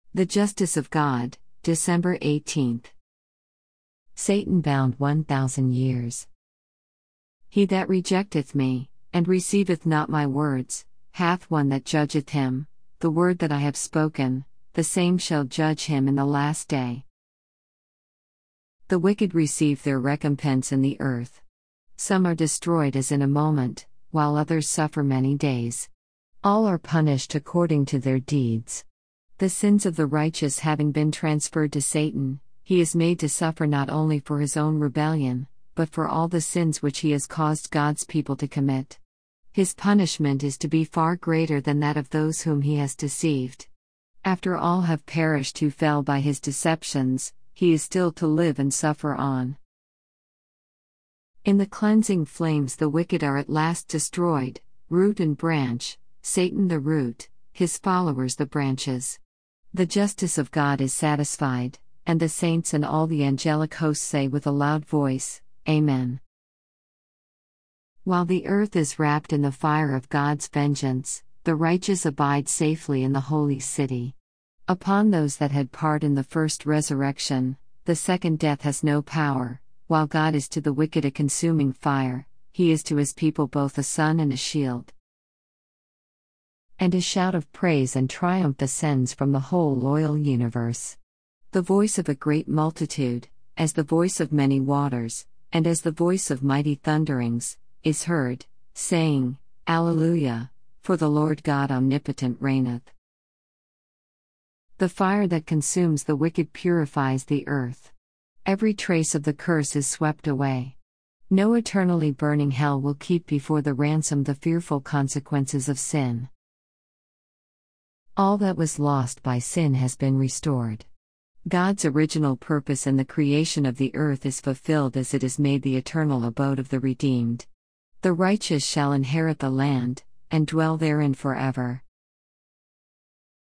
The Justice of God, December 18th. Satan bound 1,000 years. He that rejecteth me, and receiveth not my words, hath one that judgeth him. The word that I have spoken, the same shall judge him in the last day. The wicked receive their recompense in the earth. Some are destroyed as in a moment, while others suffer many days. All are punished according to their deeds. The sins of the righteous having been transferred to Satan, he is made to suffer not only for his own rebellion, but for all the sins which he has caused God's people to commit. His punishment is to be far greater than that of those whom he has deceived. After all have perished who fell by his deceptions, he is still to live and suffer on. In the cleansing flames the wicked are at last destroyed, root and branch, Satan the root, his followers the branches. The justice of God is satisfied, and the saints and all the angelic hosts say with a loud voice, Amen. While the earth is wrapped in the fire of God's vengeance, the righteous abide safely in the holy city. Upon those that had part in the first resurrection, the second death has no power. While God is to the wicked a consuming fire, he is to his people both a sun and a shield. And a shout of praise and triumph ascends from the whole loyal universe. The voice of a great multitude, as the voice of many waters, and as the voice of mighty thunderings, is heard, saying, Alleluia, for the Lord God omnipotent reigneth. The fire that consumes the wicked purifies the earth. Every trace of the curse is swept away. No eternally burning hell will keep before the ransom the fearful consequences of sin. All that was lost by sin has been restored. God's original purpose in the creation of the earth is fulfilled as it is made the eternal abode of the redeemed. The righteous shall inherit the land, and dwell therein forever.